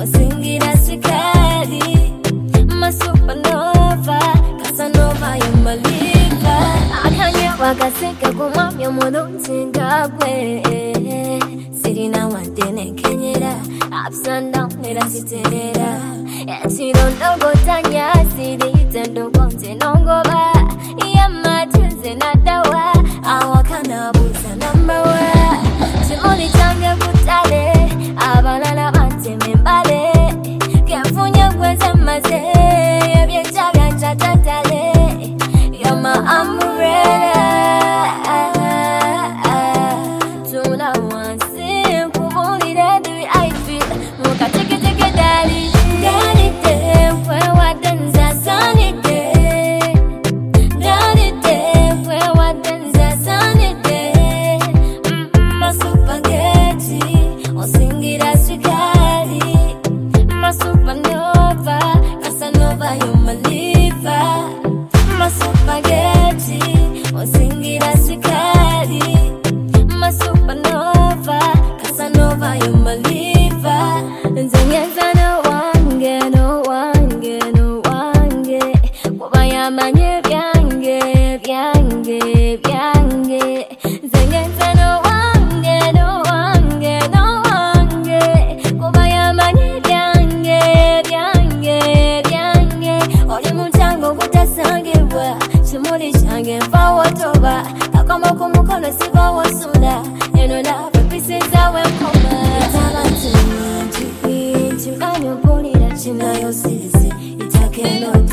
osingira sikali, my supernova, Casanova, you're my liver. I can't get wakaseka kumwami omuluntingabwe. Sirina wantene kenyera, ups and down nerasiterera. Echirondongo tanya sirite ndogonte nongoba. Yamatuze nadawa, awakana busa nambawa. Chimoli change kutale, abalala bante membale. Kefunya kweza maze, yebyecha byancha tatale. Yama umbrella. Tuna wansi, kubulire do I feel. Muka teke dali. Dali te, fwe wadenza sani te. Dali te, fwe wadenza sani te. Ma spaghetti, osingira sukari. Ma supernova, Casanova, you're my liver. Ma spaghetti, osingira sukari. Ma supernova, Casanova, you're my liver. Nzengeza no wange, no wange, no wange. Wabaya manye byange, byange, byange. Nzengeza no wange, no wange, no wange. Wabaya manye byange, byange, byange. Oli mutango kutasangibwa, chimuli change mfa watoba. Kakama kumukono siba wasula. Eno love pieces awe koma. Talent inju, anyo polira chinayo sisi. Itakeno